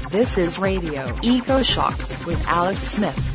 This is Radio Eco Shock with Alex Smith.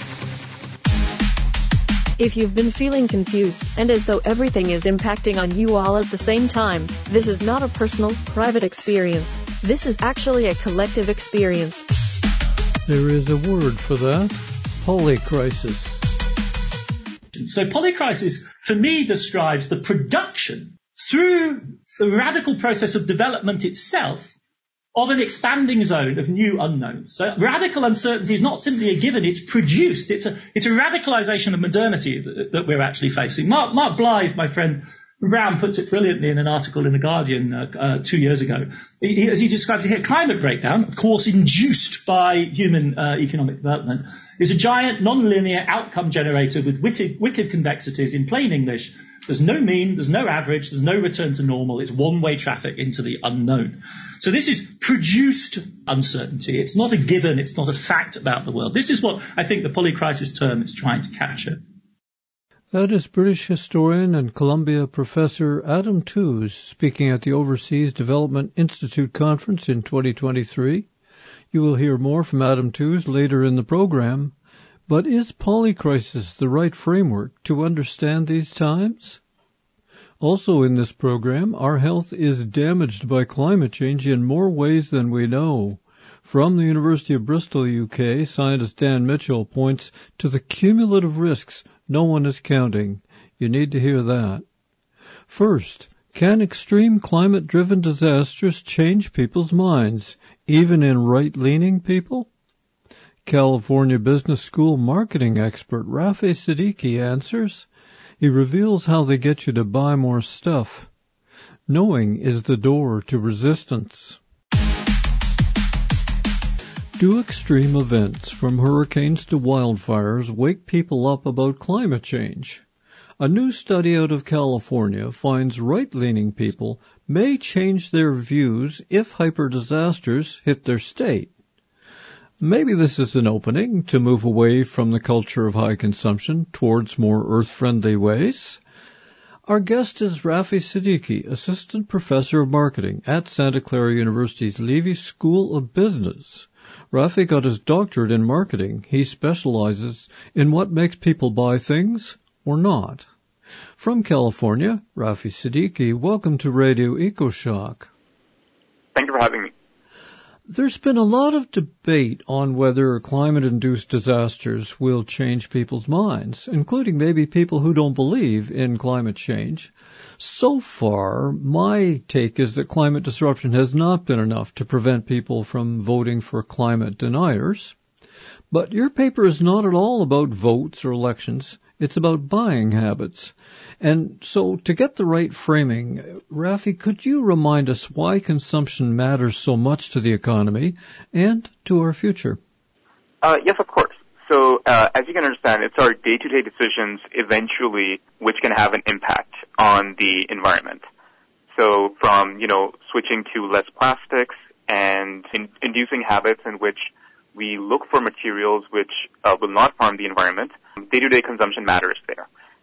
If you've been feeling confused and as though everything is impacting on you all at the same time, this is not a personal, private experience. This is actually a collective experience. There is a word for that: polycrisis. So polycrisis, for me, describes the production through the radical process of development itself of an expanding zone of new unknowns. So radical uncertainty is not simply a given, it's produced. It's a radicalization of modernity that we're actually facing. Mark Blythe, my friend Brown, puts it brilliantly in an article in The Guardian 2 years ago. As he describes it here, climate breakdown, of course induced by human economic development, is a giant non-linear outcome generator with wicked convexities. In plain English, there's no mean, there's no average, there's no return to normal. It's one-way traffic into the unknown. So this is produced uncertainty. It's not a given. It's not a fact about the world. This is what I think the polycrisis term is trying to capture. That is British historian and Columbia professor Adam Tooze speaking at the Overseas Development Institute Conference in 2023. You will hear more from Adam Tooze later in the program. But is polycrisis the right framework to understand these times? Also in this program, our health is damaged by climate change in more ways than we know. From the University of Bristol, UK, scientist Dan Mitchell points to the cumulative risks no one is counting. You need to hear that. First, can extreme climate-driven disasters change people's minds, even in right-leaning people? California Business School marketing expert Rafi Siddiqui answers. He reveals how they get you to buy more stuff. Knowing is the door to resistance. Do extreme events, from hurricanes to wildfires, wake people up about climate change? A new study out of California finds right-leaning people may change their views if hyper-disasters hit their state. Maybe this is an opening to move away from the culture of high consumption towards more earth-friendly ways. Our guest is Rafi Siddiqui, Assistant Professor of Marketing at Santa Clara University's Levy School of Business. Rafi got his doctorate in marketing. He specializes in what makes people buy things or not. From California, Rafi Siddiqui, welcome to Radio EcoShock. Thank you for having me. There's been a lot of debate on whether climate-induced disasters will change people's minds, including maybe people who don't believe in climate change. So far, my take is that climate disruption has not been enough to prevent people from voting for climate deniers. But your paper is not at all about votes or elections. It's about buying habits. And so, to get the right framing, Rafi, could you remind us why consumption matters so much to the economy and to our future? Yes, of course. So, as you can understand, it's our day-to-day decisions eventually which can have an impact on the environment. So, from, switching to less plastics and inducing habits in which we look for materials which will not harm the environment, day-to-day consumption matters there.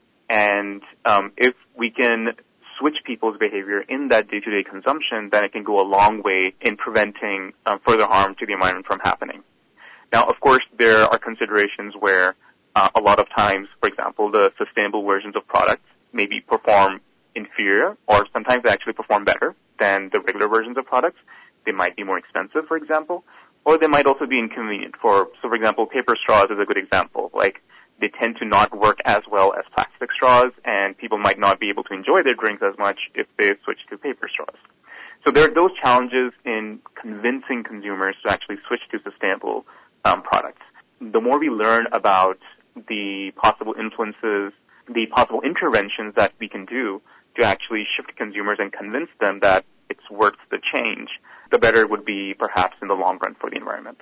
And if we can switch people's behavior in that day-to-day consumption, then it can go a long way in preventing further harm to the environment from happening. Now, of course, there are considerations where a lot of times, for example, the sustainable versions of products maybe perform inferior, or sometimes they actually perform better than the regular versions of products. They might be more expensive, for example, or they might also be inconvenient. So for example, paper straws is a good example. Like, they tend to not work as well as plastic straws, and people might not be able to enjoy their drinks as much if they switch to paper straws. So there are those challenges in convincing consumers to actually switch to sustainable products. The more we learn about the possible influences, the possible interventions that we can do to actually shift consumers and convince them that it's worth the change, the better it would be perhaps in the long run for the environment.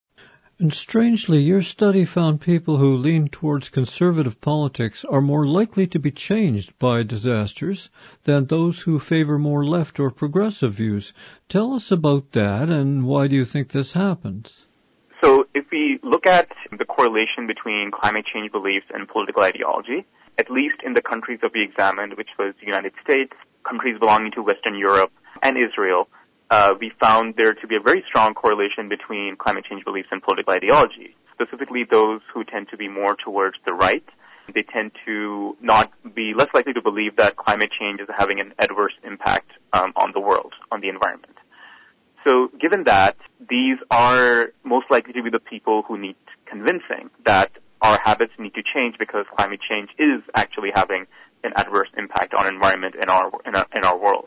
And strangely, your study found people who lean towards conservative politics are more likely to be changed by disasters than those who favor more left or progressive views. Tell us about that, and why do you think this happens? So if we look at the correlation between climate change beliefs and political ideology, at least in the countries that we examined, which was the United States, countries belonging to Western Europe, and Israel, we found there to be a very strong correlation between climate change beliefs and political ideology, specifically those who tend to be more towards the right. They tend to not be less likely to believe that climate change is having an adverse impact on the world, on the environment. So given that, these are most likely to be the people who need convincing that our habits need to change because climate change is actually having an adverse impact on environment in our world.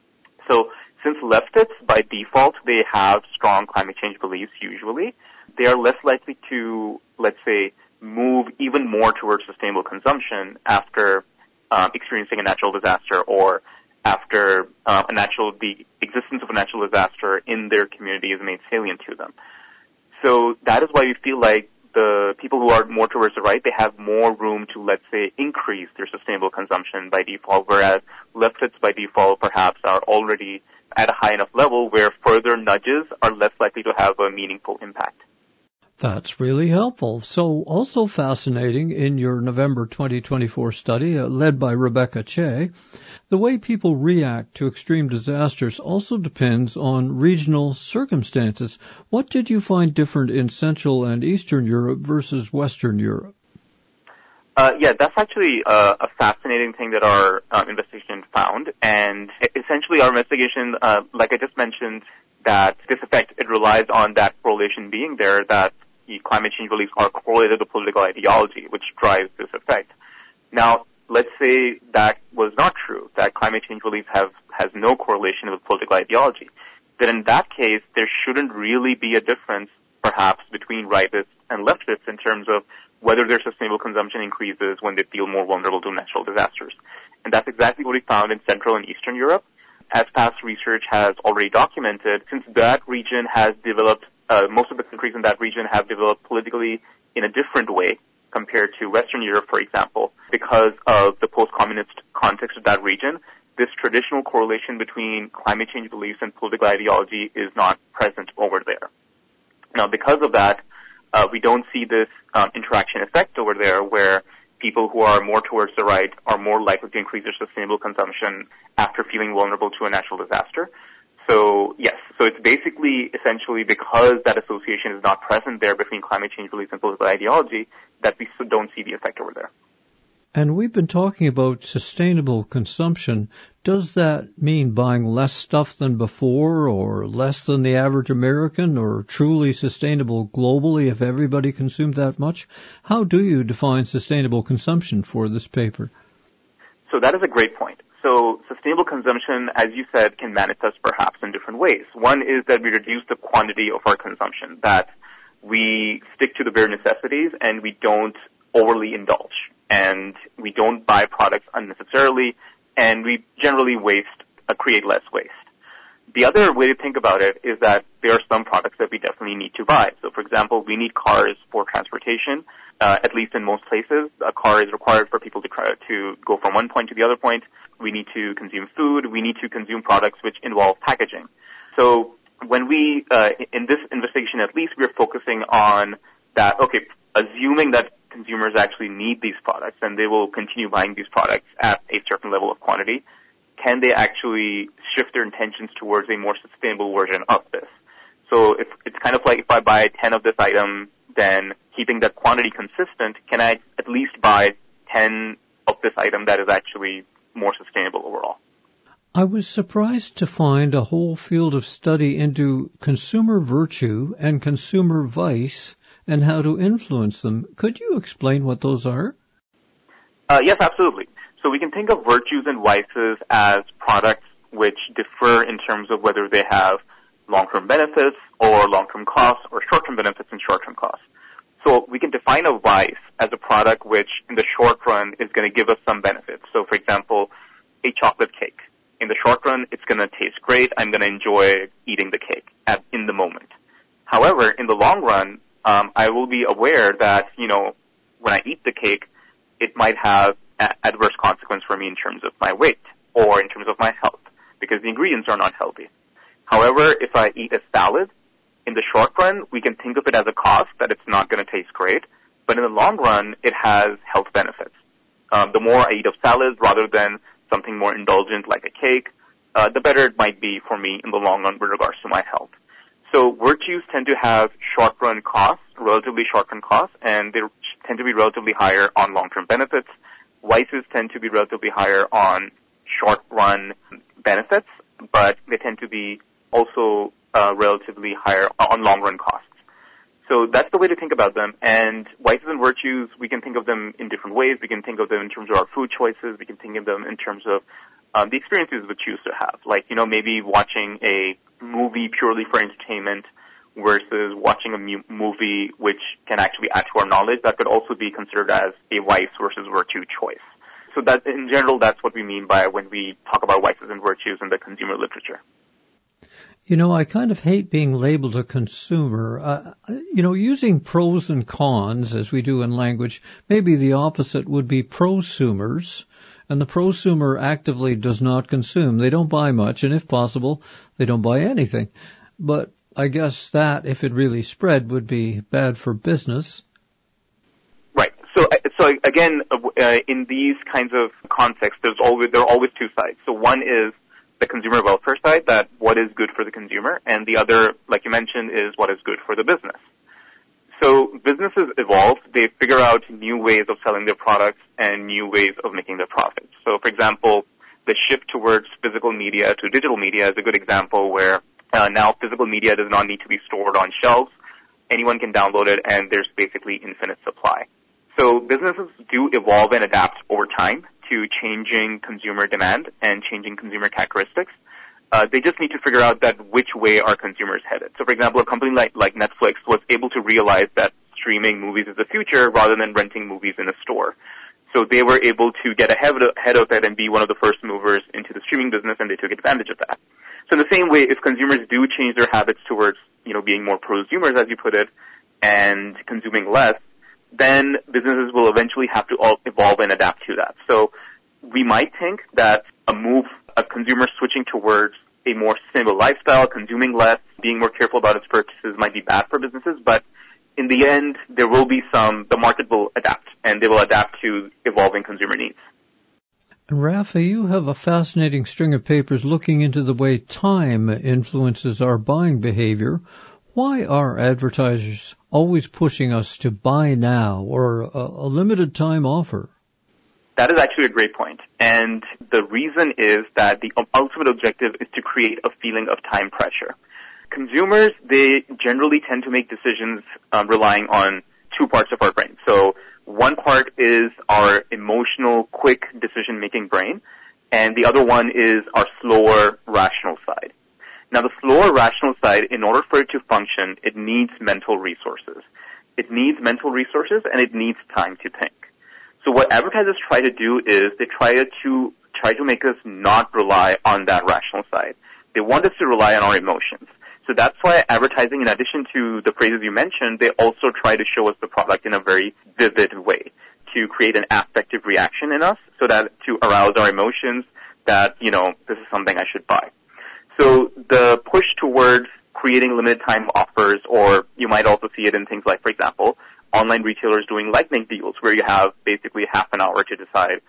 So since leftists, by default, they have strong climate change beliefs usually, they are less likely to, let's say, move even more towards sustainable consumption after experiencing a natural disaster or after the existence of a natural disaster in their community is made salient to them. So that is why we feel like the people who are more towards the right, they have more room to, let's say, increase their sustainable consumption by default, whereas leftists by default perhaps are already at a high enough level where further nudges are less likely to have a meaningful impact. That's really helpful. So also fascinating in your November 2024 study led by Rebecca Che, the way people react to extreme disasters also depends on regional circumstances. What did you find different in Central and Eastern Europe versus Western Europe? Yeah, that's actually a fascinating thing that our investigation found. And essentially our investigation, like I just mentioned, that this effect, it relies on that correlation being there, that the climate change beliefs are correlated to political ideology, which drives this effect. Now, let's say that was not true, that climate change beliefs has no correlation with political ideology. Then in that case, there shouldn't really be a difference, perhaps, between rightists and leftists in terms of whether their sustainable consumption increases when they feel more vulnerable to natural disasters. And that's exactly what we found in Central and Eastern Europe. As past research has already documented, since that region has developed, most of the countries in that region have developed politically in a different way compared to Western Europe, for example, because of the post-communist context of that region, this traditional correlation between climate change beliefs and political ideology is not present over there. Now, because of that, we don't see this interaction effect over there where people who are more towards the right are more likely to increase their sustainable consumption after feeling vulnerable to a natural disaster. So, yes, so it's basically essentially because that association is not present there between climate change beliefs and political ideology that we don't see the effect over there. And we've been talking about sustainable consumption. Does that mean buying less stuff than before or less than the average American or truly sustainable globally if everybody consumed that much? How do you define sustainable consumption for this paper? So that is a great point. So sustainable consumption, as you said, can manifest perhaps in different ways. One is that we reduce the quantity of our consumption, that we stick to the bare necessities and we don't overly indulge. And we don't buy products unnecessarily, and we generally create less waste. The other way to think about it is that there are some products that we definitely need to buy. So, for example, we need cars for transportation. At least in most places, a car is required for people to go from one point to the other point. We need to consume food. We need to consume products which involve packaging. So when we, in this investigation at least, we're focusing on that, okay, assuming that consumers actually need these products and they will continue buying these products at a certain level of quantity, can they actually shift their intentions towards a more sustainable version of this? So it's kind of like if I buy 10 of this item, then keeping that quantity consistent, can I at least buy 10 of this item that is actually more sustainable overall? I was surprised to find a whole field of study into consumer virtue and consumer vice and how to influence them. Could you explain what those are? Yes, absolutely. So we can think of virtues and vices as products which differ in terms of whether they have long-term benefits or long-term costs or short-term benefits and short-term costs. So we can define a vice as a product which in the short run is going to give us some benefits. So for example, a chocolate cake. In the short run, it's going to taste great. I'm going to enjoy eating the cake in the moment. However, in the long run, I will be aware that, when I eat the cake, it might have adverse consequence for me in terms of my weight or in terms of my health because the ingredients are not healthy. However, if I eat a salad, in the short run, we can think of it as a cost that it's not going to taste great, but in the long run, it has health benefits. The more I eat of salads rather than something more indulgent like a cake, the better it might be for me in the long run with regards to my health. So virtues tend to have short-run costs, relatively short-run costs, and they tend to be relatively higher on long-term benefits. Vices tend to be relatively higher on short-run benefits, but they tend to be also relatively higher on long-run costs. So that's the way to think about them. And vices and virtues, we can think of them in different ways. We can think of them in terms of our food choices. We can think of them in terms of the experiences we choose to have. Like, maybe watching a movie purely for entertainment versus watching a movie which can actually add to our knowledge. That could also be considered as a vice versus virtue choice. So that, in general, that's what we mean by when we talk about vices and virtues in the consumer literature. I kind of hate being labeled a consumer. Using pros and cons, as we do in language, maybe the opposite would be prosumers. And the prosumer actively does not consume. They don't buy much, and if possible, they don't buy anything. But I guess that, if it really spread, would be bad for business. Right. So again, in these kinds of contexts, there are always two sides. So one is the consumer welfare side, that what is good for the consumer, and the other, like you mentioned, is what is good for the business. So businesses evolve. They figure out new ways of selling their products and new ways of making their profits. So, for example, the shift towards physical media to digital media is a good example where now physical media does not need to be stored on shelves. Anyone can download it, and there's basically infinite supply. So businesses do evolve and adapt over time to changing consumer demand and changing consumer characteristics. They just need to figure out that which way are consumers headed. So, for example, a company like Netflix was able to realize that streaming movies is the future rather than renting movies in a store. So they were able to get ahead of it and be one of the first movers into the streaming business, and they took advantage of that. So in the same way, if consumers do change their habits towards, being more prosumers, as you put it, and consuming less, then businesses will eventually have to all evolve and adapt to that. So we might think that a consumer switching towards a more sustainable lifestyle, consuming less, being more careful about its purchases might be bad for businesses, but in the end, there will be the market will adapt, and they will adapt to evolving consumer needs. And Rafa, you have a fascinating string of papers looking into the way time influences our buying behavior. Why are advertisers always pushing us to buy now or a limited time offer? That is actually a great point. And the reason is that the ultimate objective is to create a feeling of time pressure. Consumers, they generally tend to make decisions relying on two parts of our brain. So one part is our emotional, quick decision-making brain, and the other one is our slower, rational side. Now, the slower, rational side, in order for it to function, it needs mental resources. It needs mental resources, and it needs time to think. So what advertisers try to do is they try to make us not rely on that rational side. They want us to rely on our emotions. So that's why advertising, in addition to the phrases you mentioned, they also try to show us the product in a very vivid way to create an affective reaction in us so that to arouse our emotions that, this is something I should buy. So the push towards creating limited time offers, or you might also see it in things like, for example, online retailers doing lightning deals where you have basically half an hour to decide,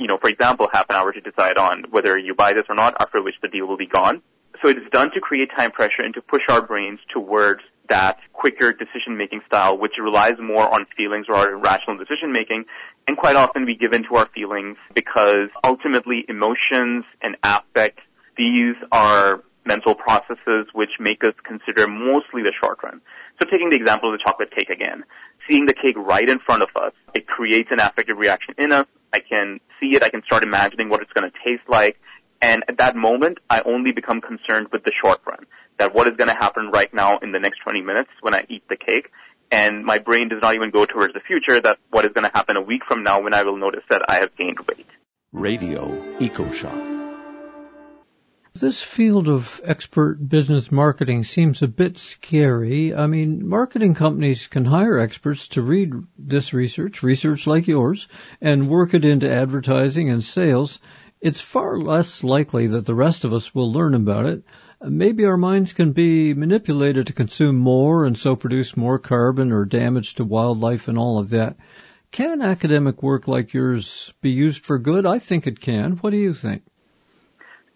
half an hour to decide on whether you buy this or not, after which the deal will be gone. So it is done to create time pressure and to push our brains towards that quicker decision-making style, which relies more on feelings or our rational decision-making. And quite often we give in to our feelings because ultimately emotions and affect, these are mental processes which make us consider mostly the short run. So taking the example of the chocolate cake again, seeing the cake right in front of us, it creates an affective reaction in us. I can see it. I can start imagining what it's going to taste like. And at that moment, I only become concerned with the short run, that what is going to happen right now in the next 20 minutes when I eat the cake. And my brain does not even go towards the future, that what is going to happen a week from now when I will notice that I have gained weight. Radio EcoShock. This field of expert business marketing seems a bit scary. I mean, marketing companies can hire experts to read this research like yours, and work it into advertising and sales. It's far less likely that the rest of us will learn about it. Maybe our minds can be manipulated to consume more and so produce more carbon or damage to wildlife and all of that. Can academic work like yours be used for good? I think it can. What do you think?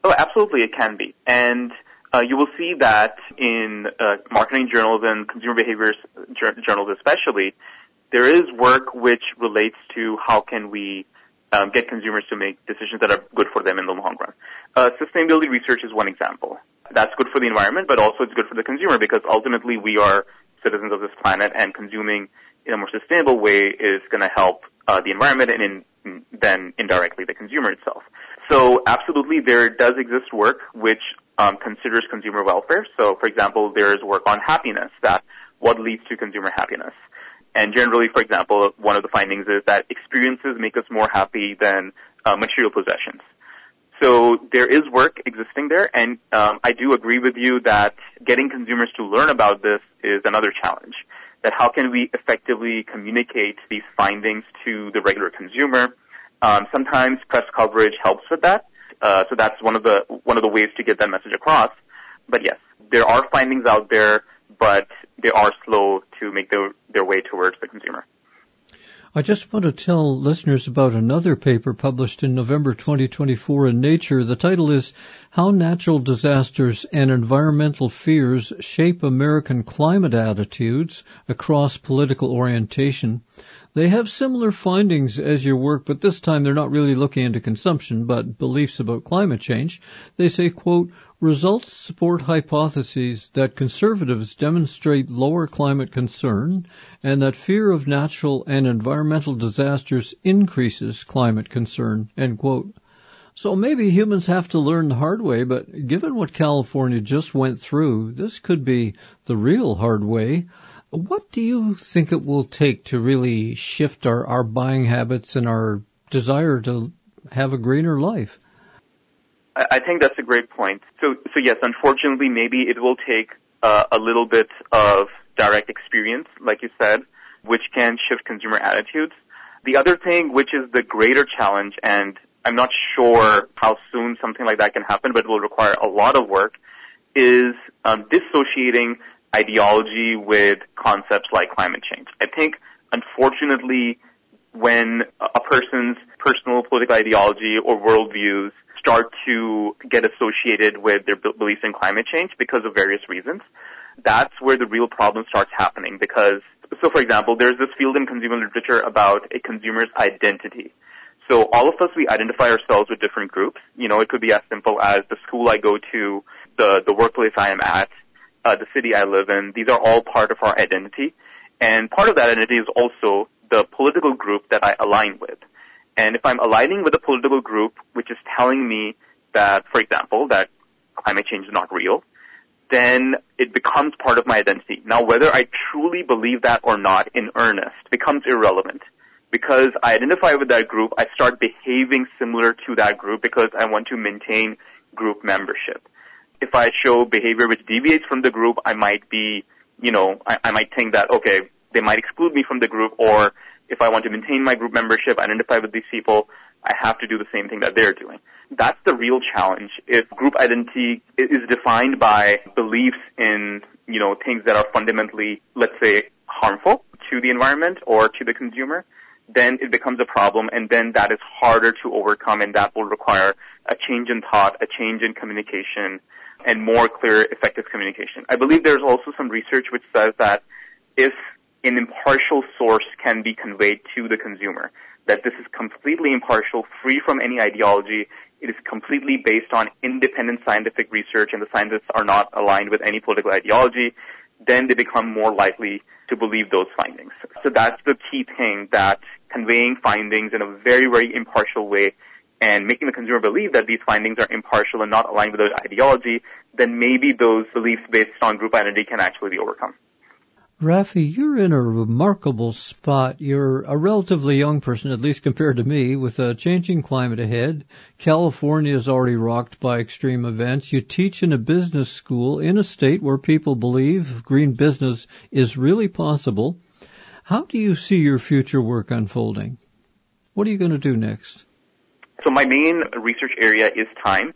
Oh, absolutely, it can be. And you will see that in marketing journals and consumer behaviors journals especially, there is work which relates to how can we get consumers to make decisions that are good for them in the long run. Sustainability research is one example. That's good for the environment, but also it's good for the consumer because ultimately we are citizens of this planet, and consuming in a more sustainable way is going to help the environment and then indirectly the consumer itself. So absolutely there does exist work which considers consumer welfare. So for example, there is work on happiness, that what leads to consumer happiness. And generally, for example, one of the findings is that experiences make us more happy than material possessions. So there is work existing there, and I do agree with you that getting consumers to learn about this is another challenge. That how can we effectively communicate these findings to the regular consumer? Sometimes press coverage helps with that. So that's one of the ways to get that message across. But yes, there are findings out there, but they are slow to make their way towards the consumer. I just want to tell listeners about another paper published in November 2024 in Nature. The title is How Natural Disasters and Environmental Fears Shape American Climate Attitudes Across Political Orientation. They have similar findings as your work, but this time they're not really looking into consumption, but beliefs about climate change. They say, quote, results support hypotheses that conservatives demonstrate lower climate concern and that fear of natural and environmental disasters increases climate concern, end quote. So maybe humans have to learn the hard way, but given what California just went through, this could be the real hard way. What do you think it will take to really shift our buying habits and our desire to have a greener life? I think that's a great point. So yes, unfortunately, maybe it will take a little bit of direct experience, like you said, which can shift consumer attitudes. The other thing, which is the greater challenge, and I'm not sure how soon something like that can happen, but it will require a lot of work, is dissociating ideology with concepts like climate change. I think, unfortunately, when a person's personal political ideology or worldviews start to get associated with their beliefs in climate change because of various reasons, that's where the real problem starts happening. Because, so for example, there's this field in consumer literature about a consumer's identity. So all of us, we identify ourselves with different groups. You know, it could be as simple as the school I go to, the workplace I am at, the city I live in. These are all part of our identity. And part of that identity is also the political group that I align with. And if I'm aligning with a political group which is telling me that, for example, that climate change is not real, then it becomes part of my identity. Now, whether I truly believe that or not in earnest becomes irrelevant. Because I identify with that group, I start behaving similar to that group because I want to maintain group membership. If I show behavior which deviates from the group, I might be, I might think that, okay, they might exclude me from the group, or if I want to maintain my group membership, identify with these people, I have to do the same thing that they're doing. That's the real challenge. If group identity is defined by beliefs in, things that are fundamentally, let's say, harmful to the environment or to the consumer, then it becomes a problem, and then that is harder to overcome, and that will require a change in thought, a change in communication, and more clear, effective communication. I believe there's also some research which says that if an impartial source can be conveyed to the consumer, that this is completely impartial, free from any ideology, it is completely based on independent scientific research, and the scientists are not aligned with any political ideology, then they become more likely to believe those findings. So that's the key thing, that conveying findings in a very, very impartial way and making the consumer believe that these findings are impartial and not aligned with their ideology, then maybe those beliefs based on group identity can actually be overcome. Rafi, you're in a remarkable spot. You're a relatively young person, at least compared to me, with a changing climate ahead. California is already rocked by extreme events. You teach in a business school in a state where people believe green business is really possible. How do you see your future work unfolding? What are you going to do next? So my main research area is time.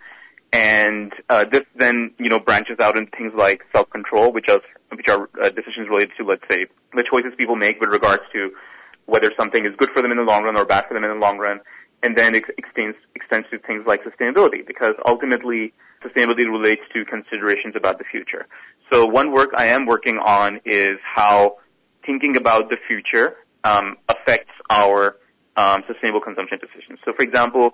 And this then, branches out into things like self-control, which are decisions related to, let's say, the choices people make with regards to whether something is good for them in the long run or bad for them in the long run. and then it extends to things like sustainability, because ultimately sustainability relates to considerations about the future. So one work I am working on is how thinking about the future affects our sustainable consumption decisions. So for example,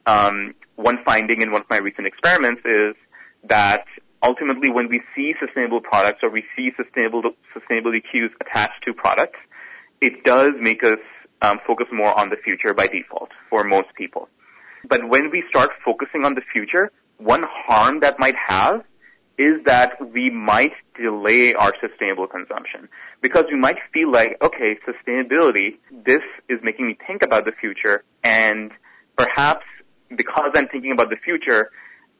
one finding in one of my recent experiments is that ultimately when we see sustainable products or we see sustainability cues attached to products, it does make us focus more on the future by default for most people. But when we start focusing on the future, one harm that might have is that we might delay our sustainable consumption, because we might feel like, okay, sustainability, this is making me think about the future, and perhaps because I'm thinking about the future,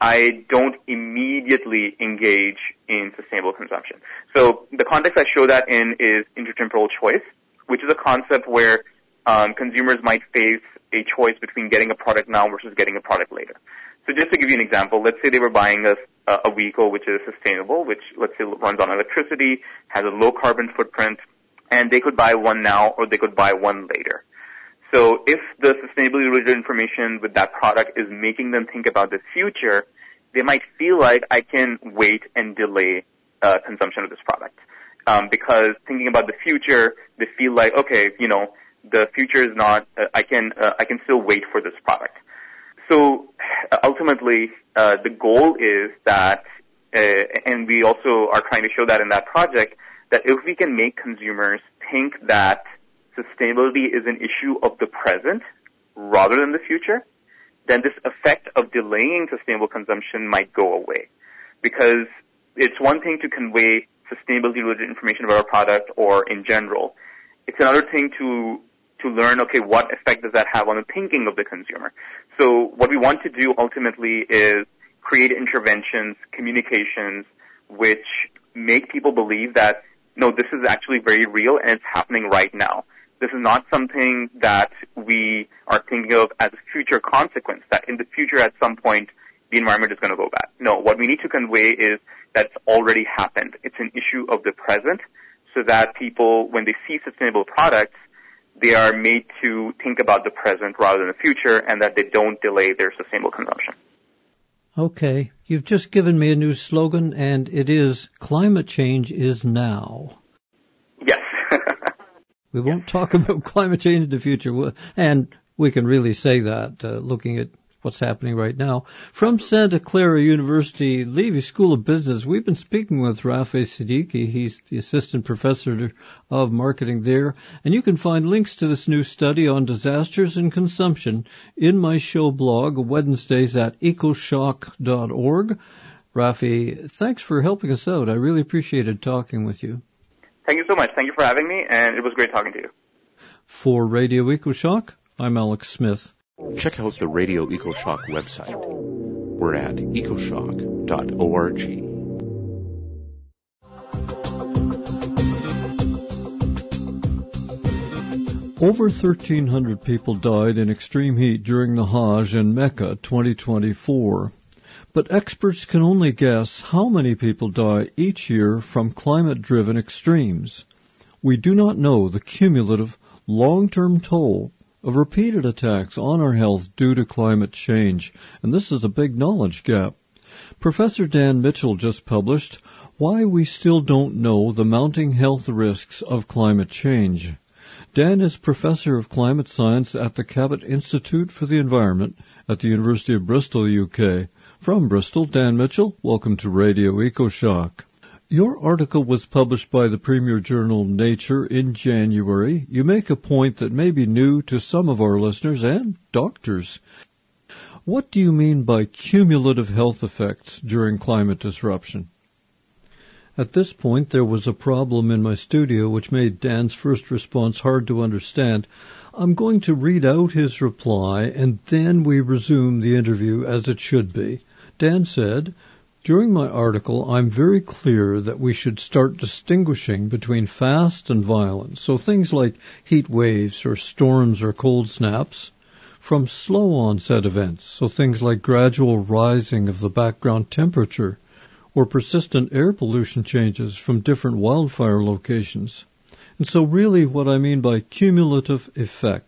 I don't immediately engage in sustainable consumption. So the context I show that in is intertemporal choice, which is a concept where consumers might face a choice between getting a product now versus getting a product later. So just to give you an example, let's say they were buying a vehicle which is sustainable, which let's say runs on electricity, has a low carbon footprint, and they could buy one now or they could buy one later. So if the sustainability related information with that product is making them think about the future, they might feel like I can wait and delay consumption of this product. Because thinking about the future, they feel like, okay, the future is not, I can still wait for this product. So ultimately, the goal is that, and we also are trying to show that in that project, that if we can make consumers think that sustainability is an issue of the present rather than the future, then this effect of delaying sustainable consumption might go away. Because it's one thing to convey sustainability-related information about our product or in general. It's another thing to learn, okay, what effect does that have on the thinking of the consumer? So what we want to do ultimately is create interventions, communications, which make people believe that, no, this is actually very real and it's happening right now. This is not something that we are thinking of as a future consequence, that in the future at some point the environment is going to go bad. No, what we need to convey is that it's already happened. It's an issue of the present, so that people, when they see sustainable products, they are made to think about the present rather than the future, and that they don't delay their sustainable consumption. Okay, you've just given me a new slogan, and it is, climate change is now. Yes. We won't talk about climate change in the future, and we can really say that looking at what's happening right now. From Santa Clara University Levy School of Business, we've been speaking with Rafi Siddiqui. He's the assistant professor of marketing there. And you can find links to this new study on disasters and consumption in my show blog, Wednesdays at ecoshock.org. Rafi, thanks for helping us out. I really appreciated talking with you. Thank you so much. Thank you for having me, and it was great talking to you. For Radio EcoShock, I'm Alex Smith. Check out the Radio EcoShock website. We're at ecoshock.org. Over 1,300 people died in extreme heat during the Hajj in Mecca 2024. But experts can only guess how many people die each year from climate-driven extremes. We do not know the cumulative, long-term toll of repeated attacks on our health due to climate change, and this is a big knowledge gap. Professor Dan Mitchell just published Why We Still Don't Know the Mounting Health Risks of Climate Change. Dan is Professor of Climate Science at the Cabot Institute for the Environment at the University of Bristol, UK. From Bristol, Dan Mitchell, welcome to Radio EcoShock. Your article was published by the premier journal Nature in January. You make a point that may be new to some of our listeners and doctors. What do you mean by cumulative health effects during climate disruption? At this point, there was a problem in my studio which made Dan's first response hard to understand. I'm going to read out his reply, and then we resume the interview as it should be. Dan said, during my article, I'm very clear that we should start distinguishing between fast and violent, so things like heat waves or storms or cold snaps, from slow onset events, so things like gradual rising of the background temperature, or persistent air pollution changes from different wildfire locations. And so really what I mean by cumulative effects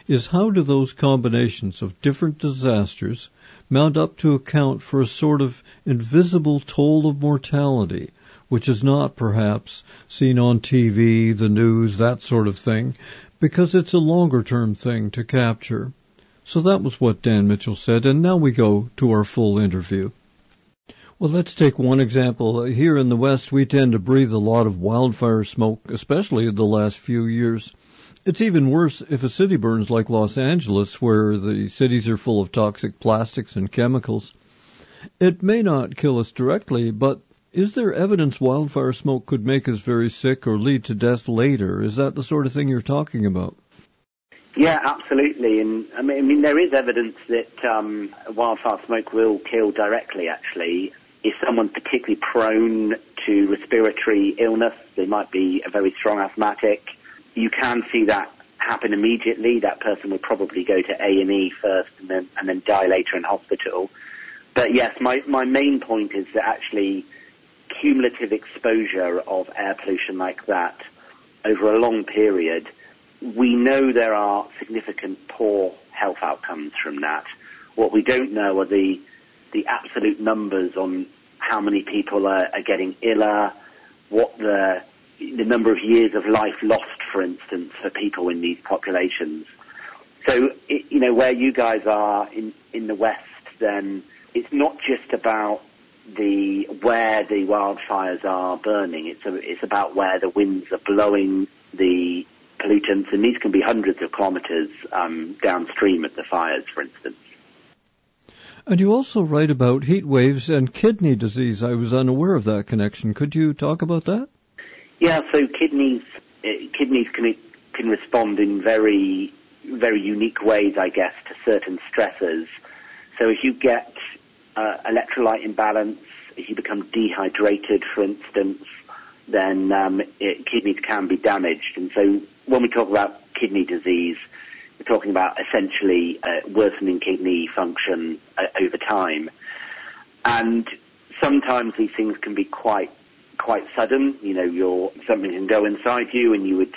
is how do those combinations of different disasters mount up to account for a sort of invisible toll of mortality, which is not perhaps seen on TV, the news, that sort of thing, because it's a longer-term thing to capture. So that was what Dan Mitchell said, and now we go to our full interview. Well, let's take one example. Here in the West, we tend to breathe a lot of wildfire smoke, especially in the last few years. It's even worse if a city burns like Los Angeles, where the cities are full of toxic plastics and chemicals. It may not kill us directly, but is there evidence wildfire smoke could make us very sick or lead to death later? Is that the sort of thing you're talking about? Yeah, absolutely. And I mean, there is evidence that wildfire smoke will kill directly, actually. If someone's particularly prone to respiratory illness, they might be a very strong asthmatic, you can see that happen immediately. That person will probably go to A&E first and then die later in hospital. But yes, my main point is that actually cumulative exposure of air pollution like that over a long period, we know there are significant poor health outcomes from that. What we don't know are the absolute numbers on how many people are getting iller, what the number of years of life lost, for instance, for people in these populations. So, where you guys are in the West, then it's not just about where the wildfires are burning. It's about where the winds are blowing the pollutants, and these can be hundreds of kilometers downstream of the fires, for instance. And you also write about heat waves and kidney disease. I was unaware of that connection. Could you talk about that? Yeah, so kidneys can respond in very, very unique ways, I guess, to certain stressors. So if you get electrolyte imbalance, if you become dehydrated, for instance, then kidneys can be damaged. And so when we talk about kidney disease, we're talking about essentially worsening kidney function over time. And sometimes these things can be quite sudden. Something can go inside you and you would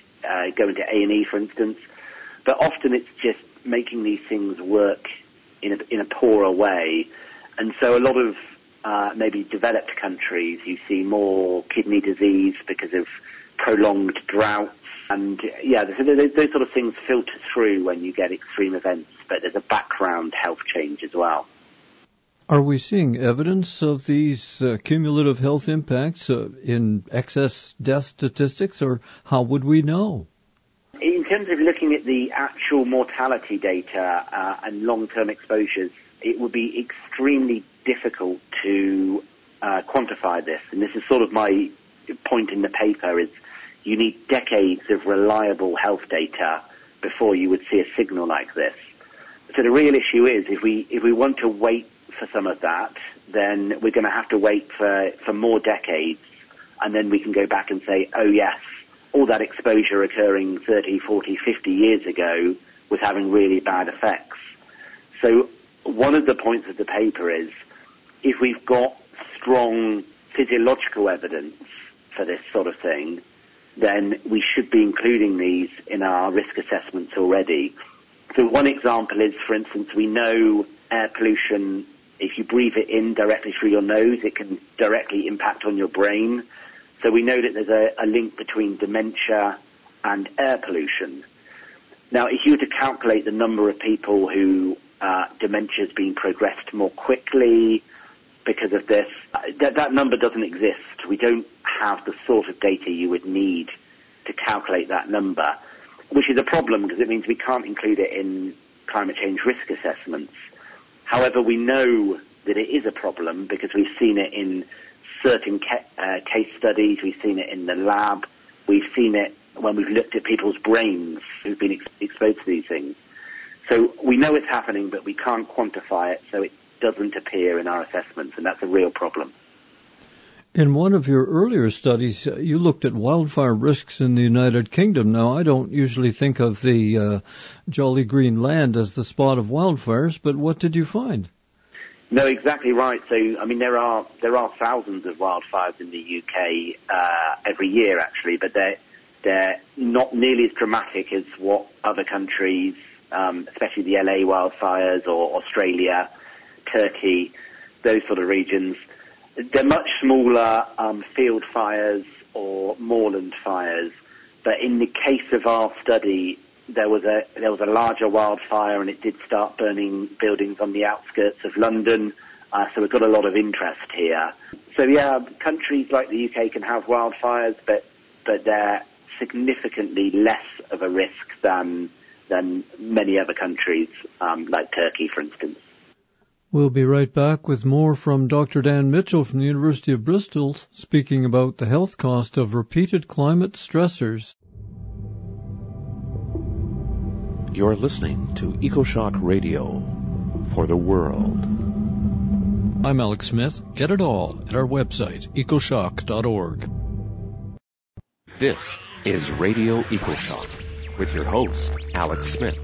go into A&E, for instance. But often it's just making these things work in a poorer way. And so a lot of maybe developed countries, you see more kidney disease because of prolonged droughts. And those sort of things filter through when you get extreme events, but there's a background health change as well. Are we seeing evidence of these cumulative health impacts in excess death statistics, or how would we know? In terms of looking at the actual mortality data and long-term exposures, it would be extremely difficult to quantify this. And this is sort of my point in the paper, is you need decades of reliable health data before you would see a signal like this. So the real issue is, if we want to wait for some of that, then we're going to have to wait for more decades, and then we can go back and say, oh yes, all that exposure occurring 30, 40, 50 years ago was having really bad effects. So one of the points of the paper is, if we've got strong physiological evidence for this sort of thing, then we should be including these in our risk assessments already. So one example is, for instance, we know air pollution, if you breathe it in directly through your nose, it can directly impact on your brain. So we know that there's a link between dementia and air pollution. Now, if you were to calculate the number of people who dementia has been progressed more quickly because of this, that number doesn't exist. We don't have the sort of data you would need to calculate that number, which is a problem because it means we can't include it in climate change risk assessments. However, we know that it is a problem because we've seen it in certain case studies, we've seen it in the lab, we've seen it when we've looked at people's brains who've been exposed to these things. So we know it's happening, but we can't quantify it, so it doesn't appear in our assessments, and that's a real problem. In one of your earlier studies, you looked at wildfire risks in the United Kingdom. Now, I don't usually think of the jolly green land as the spot of wildfires, but what did you find? No, exactly right. So, I mean, there are thousands of wildfires in the UK every year, actually, but They're not nearly as dramatic as what other countries, especially the LA wildfires or Australia, Turkey, those sort of regions. They're much smaller field fires or moorland fires. But in the case of our study, there was a larger wildfire, and it did start burning buildings on the outskirts of London. So we've got a lot of interest here. So yeah, countries like the UK can have wildfires, but they're significantly less of a risk than many other countries, like Turkey, for instance. We'll be right back with more from Dr. Dan Mitchell from the University of Bristol, speaking about the health cost of repeated climate stressors. You're listening to EcoShock Radio for the world. I'm Alex Smith. Get it all at our website, ecoshock.org. This is Radio EcoShock with your host, Alex Smith.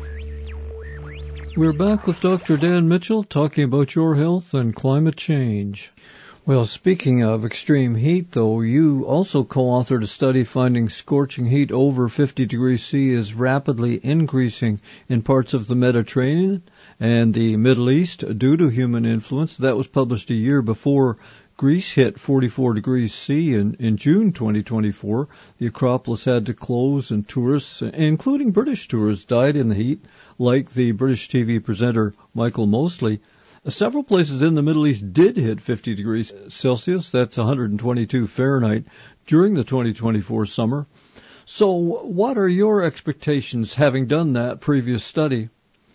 We're back with Dr. Dan Mitchell talking about your health and climate change. Well, speaking of extreme heat, though, you also co-authored a study finding scorching heat over 50 degrees C is rapidly increasing in parts of the Mediterranean and the Middle East due to human influence. That was published a year before Greece hit 44 degrees C in June 2024. The Acropolis had to close, and tourists, including British tourists, died in the heat, like the British TV presenter Michael Mosley. Several places in the Middle East did hit 50 degrees Celsius, that's 122 Fahrenheit, during the 2024 summer. So what are your expectations, having done that previous study?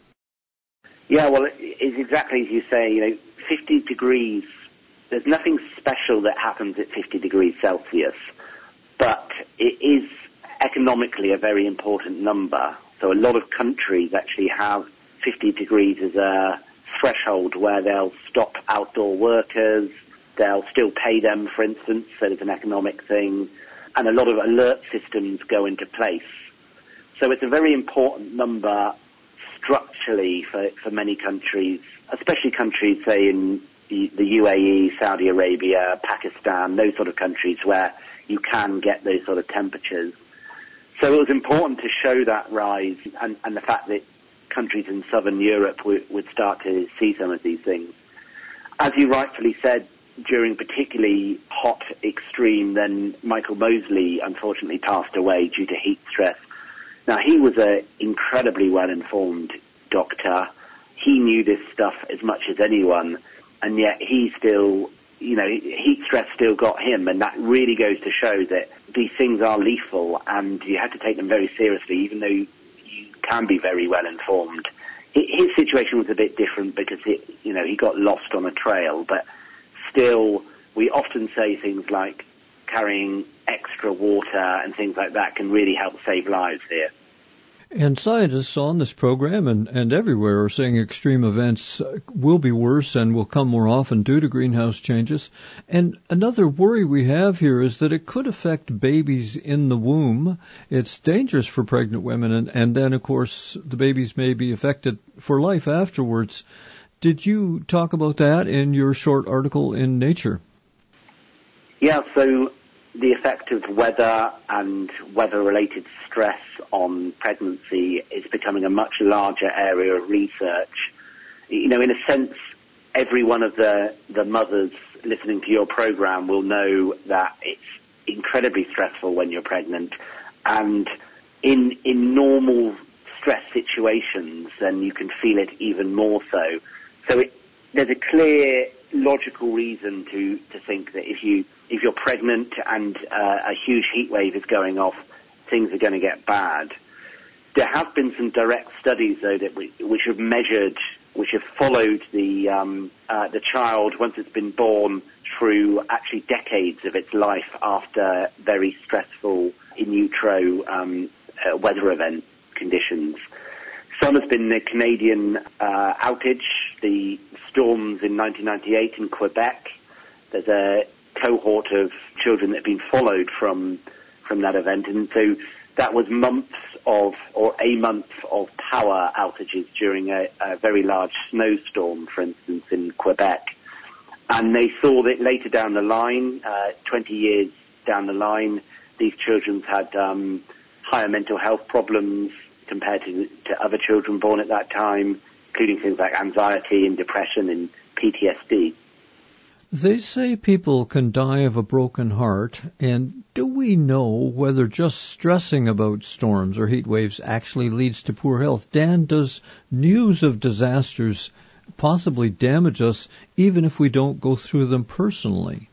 Yeah, well, it's exactly as you say, 50 degrees, there's nothing special that happens at 50 degrees Celsius, but it is economically a very important number. So a lot of countries actually have 50 degrees as a threshold where they'll stop outdoor workers, they'll still pay them, for instance, so there's an economic thing, and a lot of alert systems go into place. So it's a very important number structurally for many countries, especially countries, say, in the UAE, Saudi Arabia, Pakistan, those sort of countries where you can get those sort of temperatures. So it was important to show that rise and the fact that countries in southern Europe would start to see some of these things. As you rightfully said, during particularly hot extreme, then Michael Mosley unfortunately passed away due to heat stress. Now, he was an incredibly well-informed doctor. He knew this stuff as much as anyone, and yet he still, heat stress still got him, and that really goes to show that these things are lethal, and you have to take them very seriously, even though you can be very well-informed. His situation was a bit different because, he got lost on a trail, but still, we often say things like carrying extra water and things like that can really help save lives here. And scientists on this program and everywhere are saying extreme events will be worse and will come more often due to greenhouse changes. And another worry we have here is that it could affect babies in the womb. It's dangerous for pregnant women, and then, of course, the babies may be affected for life afterwards. Did you talk about that in your short article in Nature? Yeah, so the effect of weather and weather-related stress on pregnancy is becoming a much larger area of research. In a sense, every one of the mothers listening to your program will know that it's incredibly stressful when you're pregnant. And in normal stress situations, then you can feel it even more so. So there's a clear, logical reason to think that if you're pregnant and a huge heat wave is going off, things are going to get bad. There have been some direct studies, though, which have followed the child once it's been born through actually decades of its life after very stressful in utero weather event conditions. Some has been the Canadian outage, the storms in 1998 in Quebec. There's a cohort of children that have been followed from that event, and so that was a month of power outages during a very large snowstorm, for instance, in Quebec. And they saw that later down the line, 20 years down the line, These children had higher mental health problems compared to other children born at that time, including things like anxiety and depression and PTSD. They say people can die of a broken heart, and do we know whether just stressing about storms or heat waves actually leads to poor health? Dan, does news of disasters possibly damage us even if we don't go through them personally?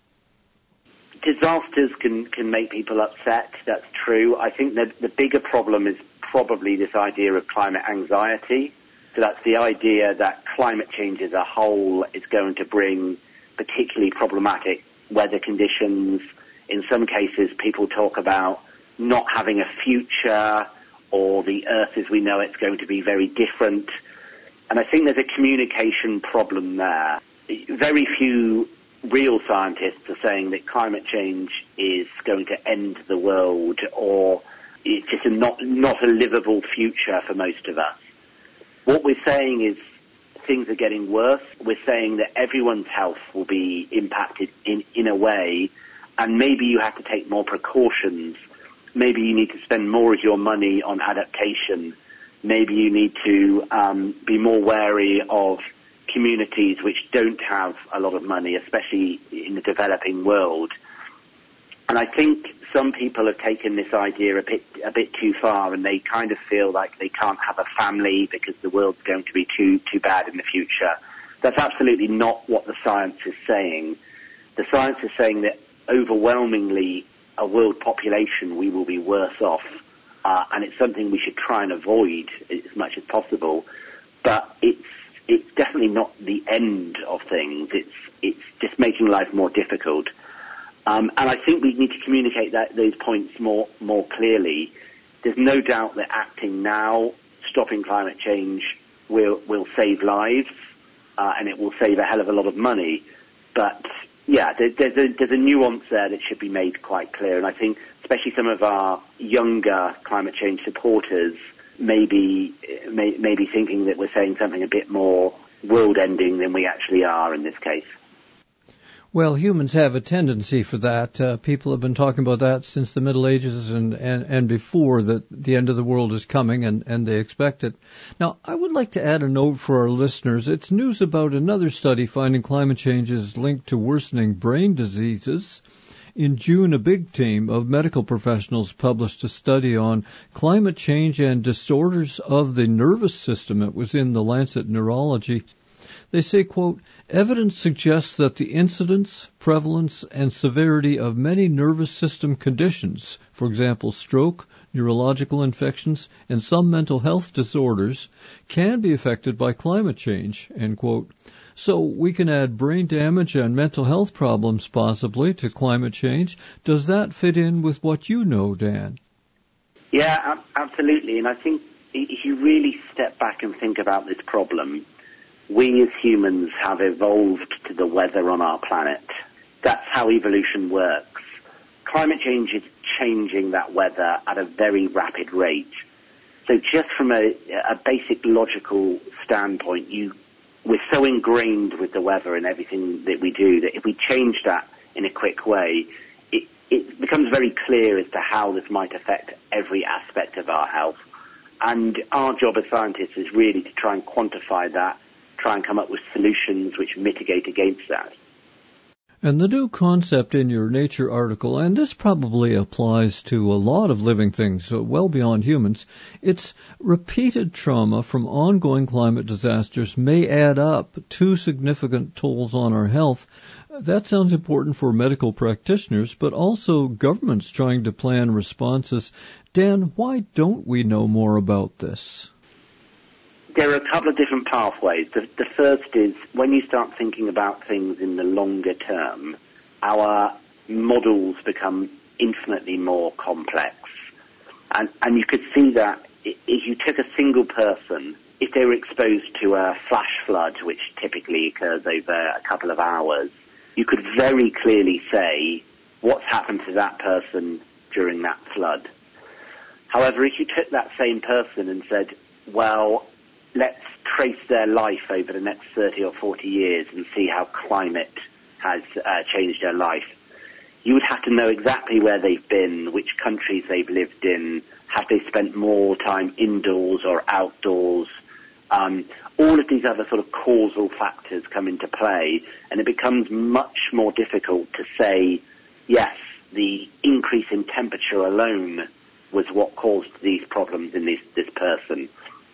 Disasters can make people upset, that's true. I think that the bigger problem is probably this idea of climate anxiety. So that's the idea that climate change as a whole is going to bring particularly problematic weather conditions. In some cases, people talk about not having a future, or the Earth as we know it's going to be very different. And I think there's a communication problem there. Very few real scientists are saying that climate change is going to end the world, or it's just not a livable future for most of us. What we're saying is things are getting worse. We're saying that everyone's health will be impacted in a way, and maybe you have to take more precautions. Maybe you need to spend more of your money on adaptation. Maybe you need to be more wary of communities which don't have a lot of money, especially in the developing world. And I think some people have taken this idea a bit too far, and they kind of feel like they can't have a family because the world's going to be too bad in the future. That's absolutely not what the science is saying. The science is saying that overwhelmingly, a world population, we will be worse off, and it's something we should try and avoid as much as possible. But it's definitely not the end of things. It's just making life more difficult. And I think we need to communicate those points more clearly. There's no doubt that acting now, stopping climate change, will save lives, and it will save a hell of a lot of money. But yeah, there's a nuance there that should be made quite clear. And I think especially some of our younger climate change supporters may be thinking that we're saying something a bit more world-ending than we actually are in this case. Well, humans have a tendency for that. People have been talking about that since the Middle Ages and before, that the end of the world is coming, and they expect it. Now, I would like to add a note for our listeners. It's news about another study finding climate change is linked to worsening brain diseases. In June, a big team of medical professionals published a study on climate change and disorders of the nervous system. It was in the Lancet Neurology. They say, quote, evidence suggests that the incidence, prevalence, and severity of many nervous system conditions, for example, stroke, neurological infections, and some mental health disorders, can be affected by climate change, end quote. So we can add brain damage and mental health problems possibly to climate change. Does that fit in with what you know, Dan? Yeah, absolutely. And I think if you really step back and think about this problem, we as humans have evolved to the weather on our planet. That's how evolution works. Climate change is changing that weather at a very rapid rate. So just from a basic logical standpoint, we're so ingrained with the weather and everything that we do that if we change that in a quick way, it becomes very clear as to how this might affect every aspect of our health. And our job as scientists is really to try and quantify that, try and come up with solutions which mitigate against that. And the new concept in your Nature article, and this probably applies to a lot of living things, well beyond humans, it's repeated trauma from ongoing climate disasters may add up to significant tolls on our health. That sounds important for medical practitioners, but also governments trying to plan responses. Dan, why don't we know more about this? There are a couple of different pathways. The first is when you start thinking about things in the longer term, our models become infinitely more complex. And you could see that if you took a single person, if they were exposed to a flash flood, which typically occurs over a couple of hours, you could very clearly say what's happened to that person during that flood. However, if you took that same person and said, well, let's trace their life over the next 30 or 40 years and see how climate has changed their life, you would have to know exactly where they've been, which countries they've lived in, have they spent more time indoors or outdoors. All of these other sort of causal factors come into play, and it becomes much more difficult to say, yes, the increase in temperature alone was what caused these problems in this person.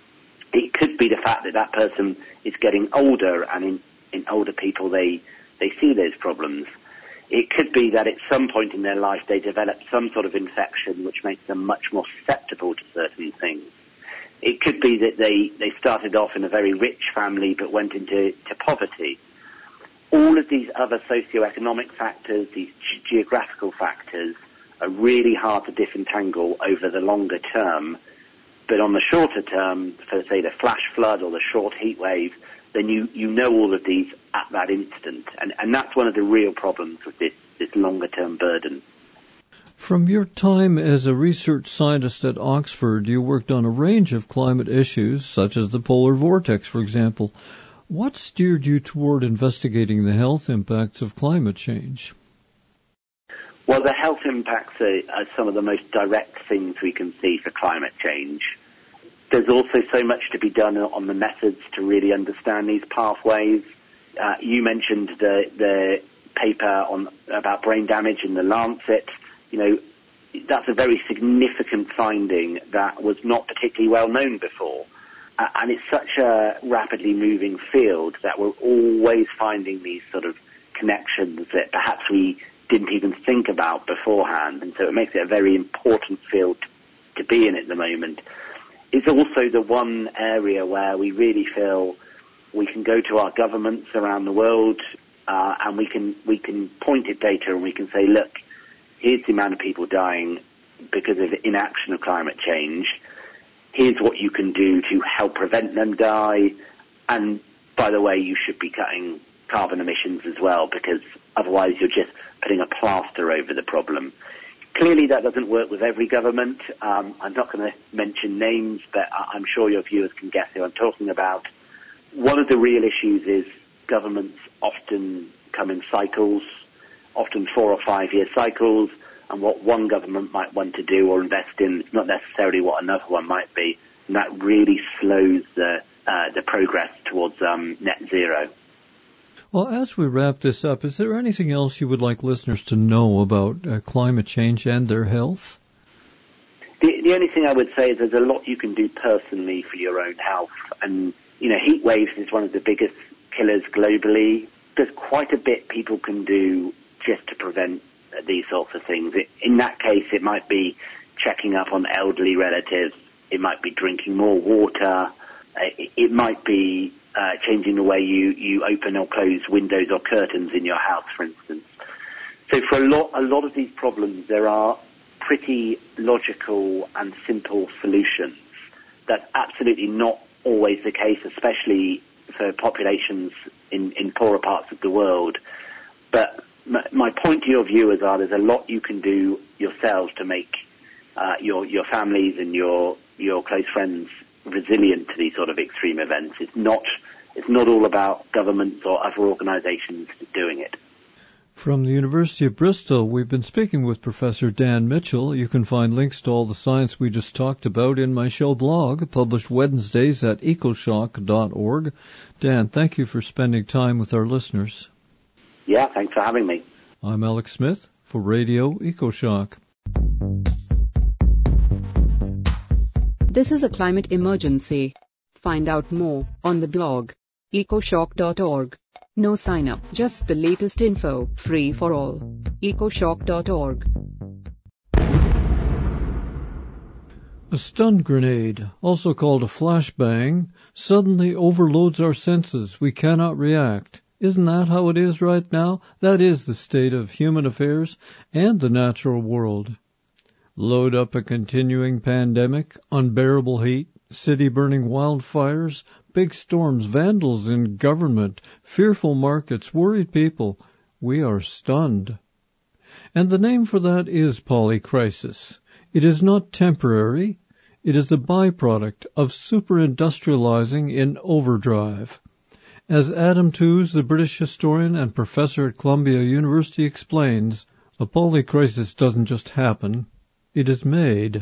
It could be the fact that that person is getting older, and in older people they see those problems. It could be that at some point in their life they develop some sort of infection which makes them much more susceptible to certain things. It could be that they started off in a very rich family but went into poverty. All of these other socioeconomic factors, these geographical factors, are really hard to disentangle over the longer term. But on the shorter term, for say the flash flood or the short heat wave, then you know all of these at that instant. And that's one of the real problems with this longer term burden. From your time as a research scientist at Oxford, you worked on a range of climate issues, such as the polar vortex, for example. What steered you toward investigating the health impacts of climate change? Well, the health impacts are some of the most direct things we can see for climate change. There's also so much to be done on the methods to really understand these pathways. You mentioned the paper about brain damage in the Lancet. You know, that's a very significant finding that was not particularly well known before. And it's such a rapidly moving field that we're always finding these sort of connections that perhaps we didn't even think about beforehand. And so it makes it a very important field to be in at the moment. It's also the one area where we really feel we can go to our governments around the world and we can point at data and we can say, look, here's the amount of people dying because of inaction of climate change. Here's what you can do to help prevent them die. And by the way, you should be cutting carbon emissions as well, because otherwise you're just putting a plaster over the problem. Clearly that doesn't work with every government. I'm not going to mention names, but I'm sure your viewers can guess who I'm talking about. One of the real issues is governments often come in cycles, often 4 or 5 year cycles, and what one government might want to do or invest in is not necessarily what another one might be, and that really slows the progress towards net zero. Well, as we wrap this up, is there anything else you would like listeners to know about climate change and their health? The only thing I would say is there's a lot you can do personally for your own health, and heat waves is one of the biggest killers globally. There's quite a bit people can do just to prevent these sorts of things. In that case, it might be checking up on elderly relatives. It might be drinking more water. It might be changing the way you open or close windows or curtains in your house, for instance. So for a lot of these problems, there are pretty logical and simple solutions. That's absolutely not always the case, especially for populations in poorer parts of the world. But my point to your viewers are there's a lot you can do yourselves to make your families and your close friends resilient to these sort of extreme events. It's not all about governments or other organisations doing it. From the University of Bristol, we've been speaking with Professor Dan Mitchell. You can find links to all the science we just talked about in my show blog, published Wednesdays at ecoshock.org. Dan, thank you for spending time with our listeners. Yeah, thanks for having me. I'm Alex Smith for Radio EcoShock. This is a climate emergency. Find out more on the blog, ecoshock.org. No sign up, just the latest info, free for all. ecoshock.org. A stun grenade, also called a flashbang, suddenly overloads our senses. We cannot react. Isn't that how it is right now? That is the state of human affairs and the natural world. Load up a continuing pandemic, unbearable heat, city-burning wildfires, big storms, vandals in government, fearful markets, worried people. We are stunned. And the name for that is polycrisis. It is not temporary. It is a byproduct of superindustrializing in overdrive. As Adam Tooze, the British historian and professor at Columbia University, explains, A polycrisis doesn't just happen, it is made.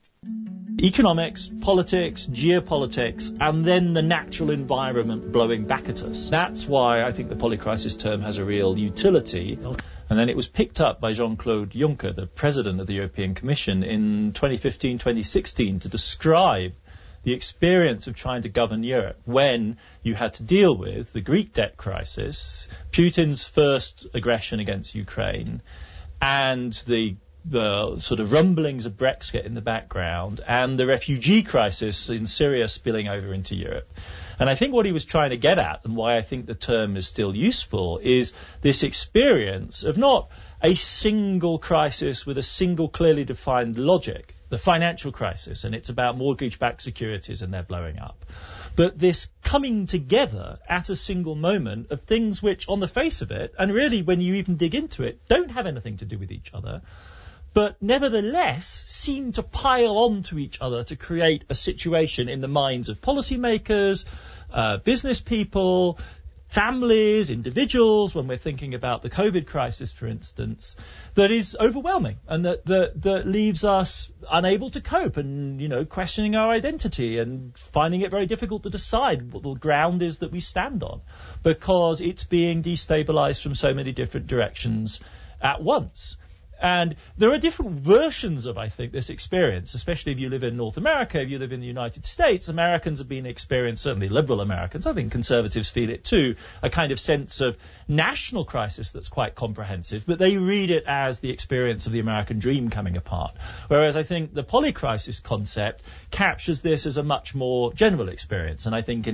Economics, politics, geopolitics, and then the natural environment blowing back at us. That's why I think the polycrisis term has a real utility. And then it was picked up by Jean-Claude Juncker, the president of the European Commission, in 2015-2016 to describe the experience of trying to govern Europe when you had to deal with the Greek debt crisis, Putin's first aggression against Ukraine, and the sort of rumblings of Brexit in the background, and the refugee crisis in Syria spilling over into Europe. And I think what he was trying to get at, and why I think the term is still useful, is this experience of not a single crisis with a single clearly defined logic, the financial crisis, and it's about mortgage-backed securities and they're blowing up, but this coming together at a single moment of things which, on the face of it, and really when you even dig into it, don't have anything to do with each other, but nevertheless seem to pile on to each other to create a situation in the minds of policymakers, business people, families, individuals, when we're thinking about the COVID crisis, for instance, that is overwhelming and that leaves us unable to cope and, questioning our identity and finding it very difficult to decide what the ground is that we stand on because it's being destabilized from so many different directions at once. And there are different versions of, I think, this experience, especially if you live in North America, if you live in the United States. Americans have been experienced, certainly liberal Americans, I think conservatives feel it too, a kind of sense of national crisis that's quite comprehensive, but they read it as the experience of the American dream coming apart. Whereas I think the polycrisis concept captures this as a much more general experience. And I think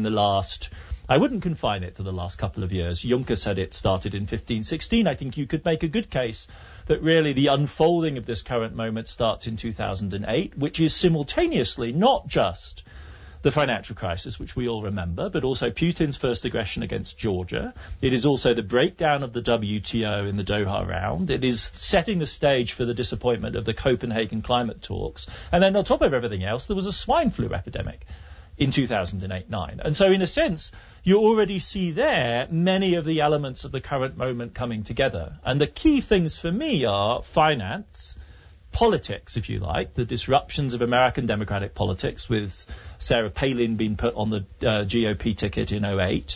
I wouldn't confine it to the last couple of years. Juncker said it started in 15-16. I think you could make a good case that really the unfolding of this current moment starts in 2008, which is simultaneously not just the financial crisis, which we all remember, but also Putin's first aggression against Georgia. It is also the breakdown of the WTO in the Doha round. It is setting the stage for the disappointment of the Copenhagen climate talks. And then on top of everything else, there was a swine flu epidemic in 2008-9. And so in a sense, you already see there many of the elements of the current moment coming together. And the key things for me are finance, politics, if you like, the disruptions of American democratic politics with Sarah Palin being put on the GOP ticket in 2008.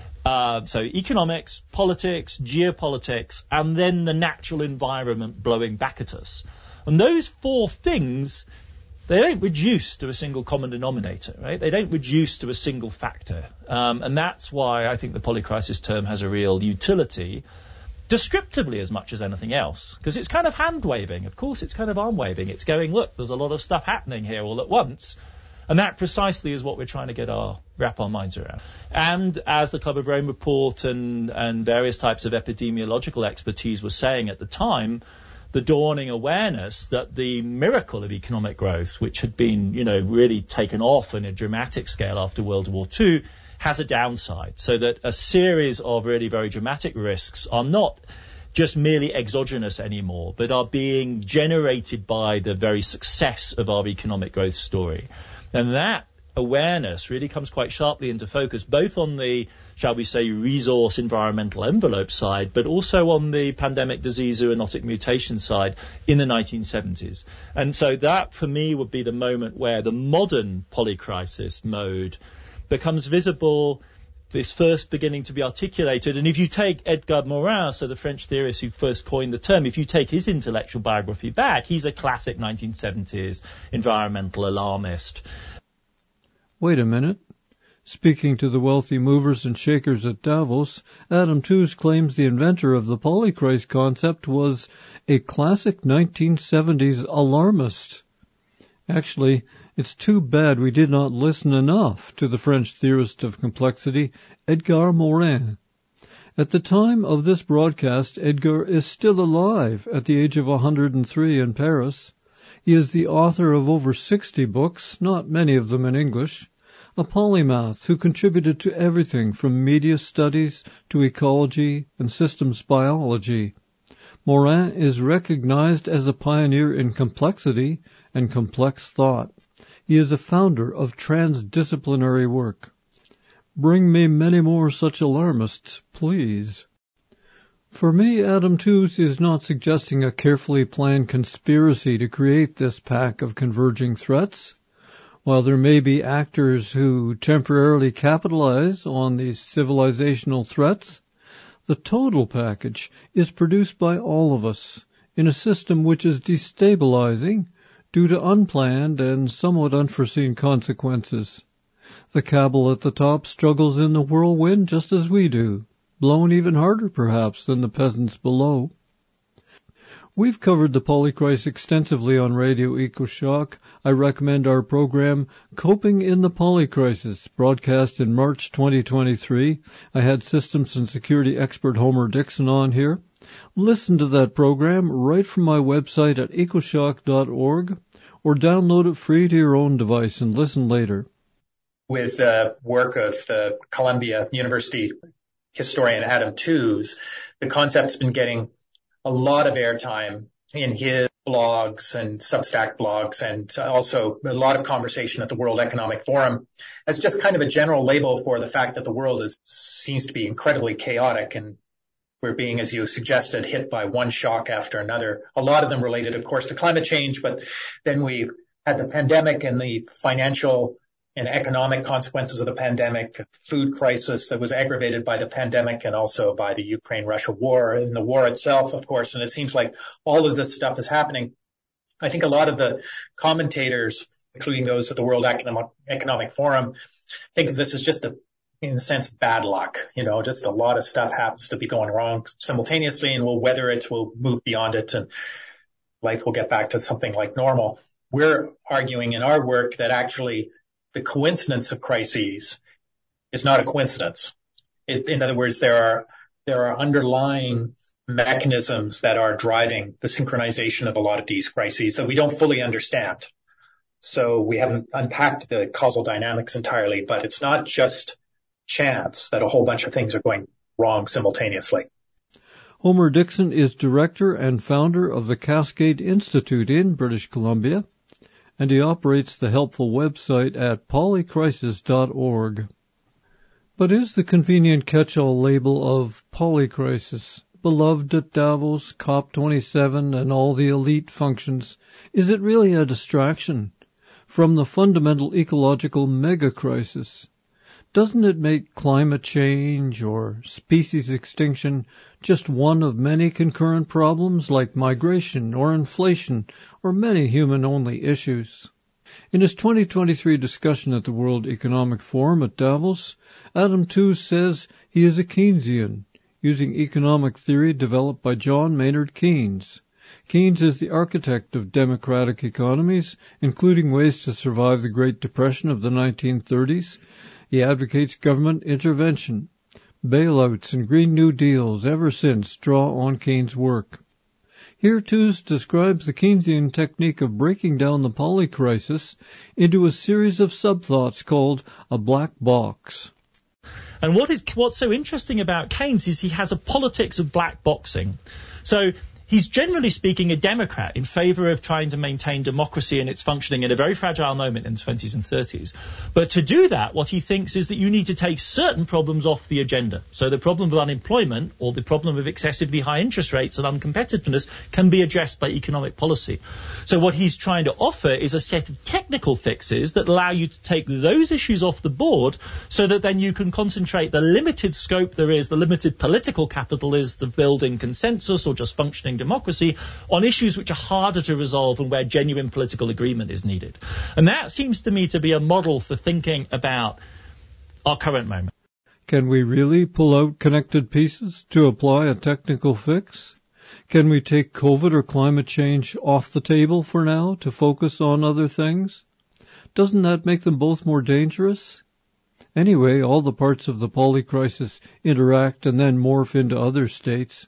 So economics, politics, geopolitics, and then the natural environment blowing back at us. And those four things, they don't reduce to a single common denominator, right? They don't reduce to a single factor. And that's why I think the polycrisis term has a real utility, descriptively as much as anything else, because it's kind of hand-waving. Of course, it's kind of arm-waving. It's going, look, there's a lot of stuff happening here all at once. And that precisely is what we're trying to wrap our minds around. And as the Club of Rome report and various types of epidemiological expertise were saying at the time, the dawning awareness that the miracle of economic growth, which had been, really taken off in a dramatic scale after World War II, has a downside. So that a series of really very dramatic risks are not just merely exogenous anymore, but are being generated by the very success of our economic growth story. And that awareness really comes quite sharply into focus, both on the, shall we say, resource environmental envelope side, but also on the pandemic disease zoonotic mutation side in the 1970s. And so that, for me, would be the moment where the modern polycrisis mode becomes visible, this first beginning to be articulated. And if you take Edgar Morin, so the French theorist who first coined the term, if you take his intellectual biography back, he's a classic 1970s environmental alarmist. Wait a minute. Speaking to the wealthy movers and shakers at Davos, Adam Tooze claims the inventor of the polycrisis concept was a classic 1970s alarmist. Actually, it's too bad we did not listen enough to the French theorist of complexity, Edgar Morin. At the time of this broadcast, Edgar is still alive at the age of 103 in Paris. He is the author of over 60 books, not many of them in English, a polymath who contributed to everything from media studies to ecology and systems biology. Morin is recognized as a pioneer in complexity and complex thought. He is a founder of transdisciplinary work. Bring me many more such alarmists, please. For me, Adam Tooze is not suggesting a carefully planned conspiracy to create this pack of converging threats. While there may be actors who temporarily capitalize on these civilizational threats, the total package is produced by all of us in a system which is destabilizing due to unplanned and somewhat unforeseen consequences. The cabal at the top struggles in the whirlwind just as we do, blown even harder perhaps than the peasants below. We've covered the polycrisis extensively on Radio EcoShock. I recommend our program, Coping in the Polycrisis, broadcast in March 2023. I had systems and security expert Homer Dixon on here. Listen to that program right from my website at ecoshock.org, or download it free to your own device and listen later. With the work of the Columbia University historian Adam Tooze, the concept's been getting a lot of airtime in his blogs and Substack blogs, and also a lot of conversation at the World Economic Forum as just kind of a general label for the fact that the world seems to be incredibly chaotic, and we're being, as you suggested, hit by one shock after another. A lot of them related, of course, to climate change, but then we've had the pandemic and the financial and economic consequences of the pandemic, food crisis that was aggravated by the pandemic and also by the Ukraine-Russia war, and the war itself, of course. And it seems like all of this stuff is happening. I think a lot of the commentators, including those at the World Economic Forum, think of this as just in a sense, bad luck. Just a lot of stuff happens to be going wrong simultaneously, and we'll weather it, we'll move beyond it, and life will get back to something like normal. We're arguing in our work that actually the coincidence of crises is not a coincidence. In other words, there are underlying mechanisms that are driving the synchronization of a lot of these crises that we don't fully understand. So we haven't unpacked the causal dynamics entirely, but it's not just chance that a whole bunch of things are going wrong simultaneously. Homer Dixon is director and founder of the Cascade Institute in British Columbia, and he operates the helpful website at polycrisis.org. But is the convenient catch-all label of polycrisis, beloved at Davos, COP27, and all the elite functions, is it really a distraction from the fundamental ecological mega-crisis? Doesn't it make climate change or species extinction just one of many concurrent problems like migration or inflation or many human-only issues? In his 2023 discussion at the World Economic Forum at Davos, Adam Tooze says he is a Keynesian, using economic theory developed by John Maynard Keynes. Keynes is the architect of democratic economies, including ways to survive the Great Depression of the 1930s. He advocates government intervention. Bailouts and Green New Deals ever since draw on Keynes' work. Here Tooze describes the Keynesian technique of breaking down the polycrisis into a series of subthoughts called a black box. And what's so interesting about Keynes is he has a politics of black boxing. So he's generally speaking a Democrat in favor of trying to maintain democracy and its functioning in a very fragile moment in the 20s and 30s. But to do that, what he thinks is that you need to take certain problems off the agenda. So the problem of unemployment or the problem of excessively high interest rates and uncompetitiveness can be addressed by economic policy. So what he's trying to offer is a set of technical fixes that allow you to take those issues off the board so that then you can concentrate the limited scope there is, the limited political capital is, the building consensus or just functioning democracy on issues which are harder to resolve and where genuine political agreement is needed. And that seems to me to be a model for thinking about our current moment. Can we really pull out connected pieces to apply a technical fix? Can we take COVID or climate change off the table for now to focus on other things? Doesn't that make them both more dangerous? Anyway, all the parts of the polycrisis interact and then morph into other states.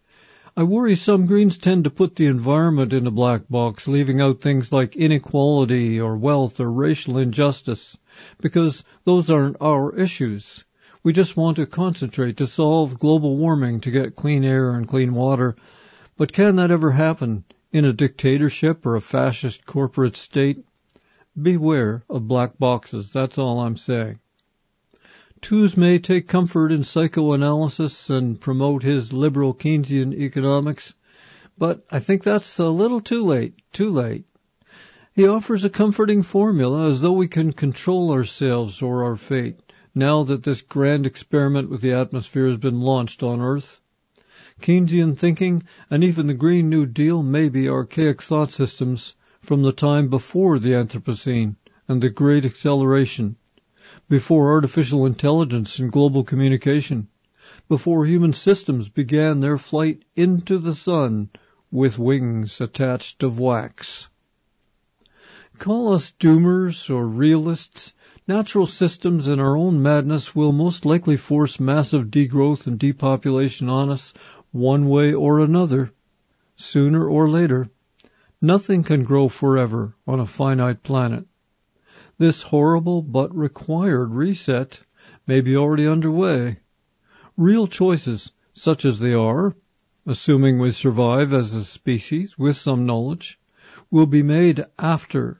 I worry some Greens tend to put the environment in a black box, leaving out things like inequality or wealth or racial injustice, because those aren't our issues. We just want to concentrate to solve global warming, to get clean air and clean water. But can that ever happen in a dictatorship or a fascist corporate state? Beware of black boxes, that's all I'm saying. Tooze may take comfort in psychoanalysis and promote his liberal Keynesian economics, but I think that's a little too late. He offers a comforting formula as though we can control ourselves or our fate, now that this grand experiment with the atmosphere has been launched on Earth. Keynesian thinking and even the Green New Deal may be archaic thought systems from the time before the Anthropocene and the Great Acceleration, before artificial intelligence and global communication, before human systems began their flight into the sun with wings attached of wax. Call us doomers or realists, natural systems and our own madness will most likely force massive degrowth and depopulation on us one way or another, sooner or later. Nothing can grow forever on a finite planet. This horrible but required reset may be already underway. Real choices, such as they are, assuming we survive as a species with some knowledge, will be made after,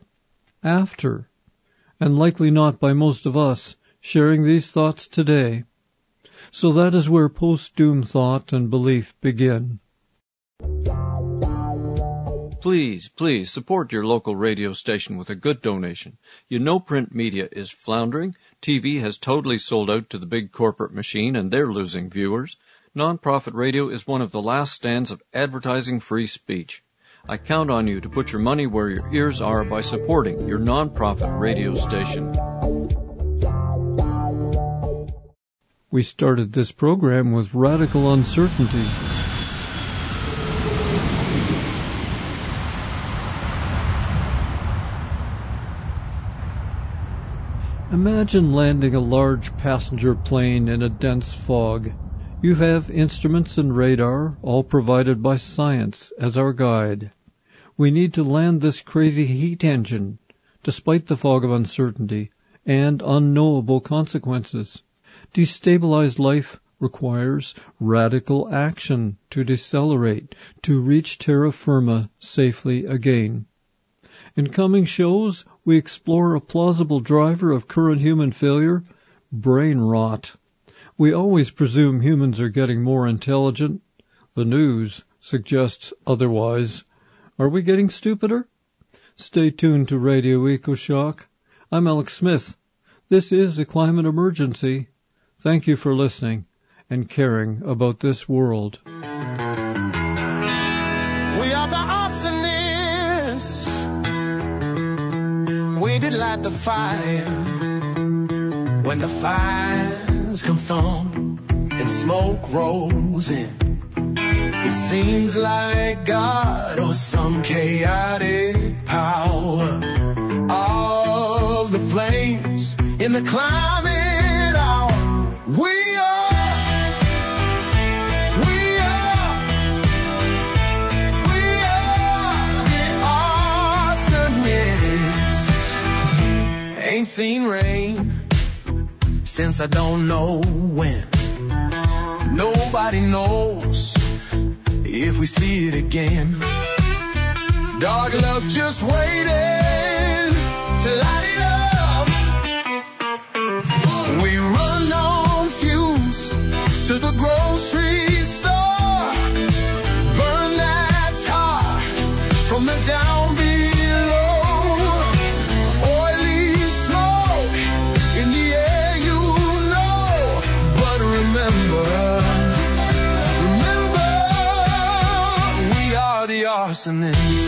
and likely not by most of us sharing these thoughts today. So that is where post-doom thought and belief begin. Please support your local radio station with a good donation. You know print media is floundering. TV has totally sold out to the big corporate machine and they're losing viewers. Non-profit radio is one of the last stands of advertising free speech. I count on you to put your money where your ears are by supporting your non-profit radio station. We started this program with radical uncertainty. Imagine landing a large passenger plane in a dense fog. You have instruments and radar, all provided by science, as our guide. We need to land this crazy heat engine, despite the fog of uncertainty and unknowable consequences. Destabilized life requires radical action to decelerate, to reach terra firma safely again. In coming shows, we explore a plausible driver of current human failure, brain rot. We always presume humans are getting more intelligent. The news suggests otherwise. Are we getting stupider? Stay tuned to Radio EcoShock. I'm Alex Smith. This is a climate emergency. Thank you for listening and caring about this world. We are the arsonists. We did light the fire. When the fires come from and smoke rolls in, it seems like God or some chaotic power of the flames in the climate hour. We are the arsonists. Ain't seen rain since I don't know when. Nobody knows if we see it again. Dog love just waiting to light it up. We run on fumes to the grocery store. Burn that tar from the down below. Oily smoke in the air, you know. But remember, we are the arsonists.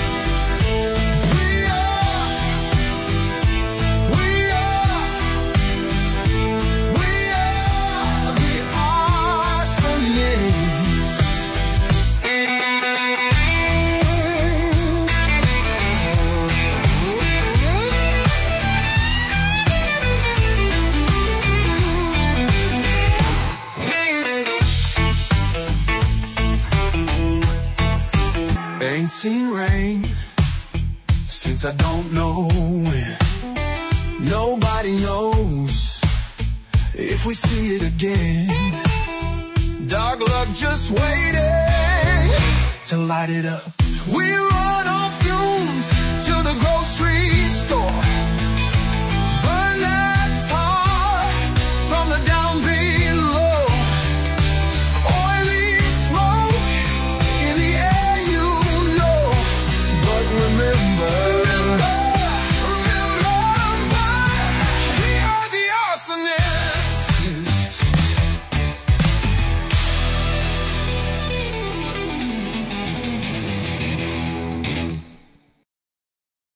Ain't seen rain since I don't know when. Nobody knows if we see it again. Dark luck just waiting to light it up. We run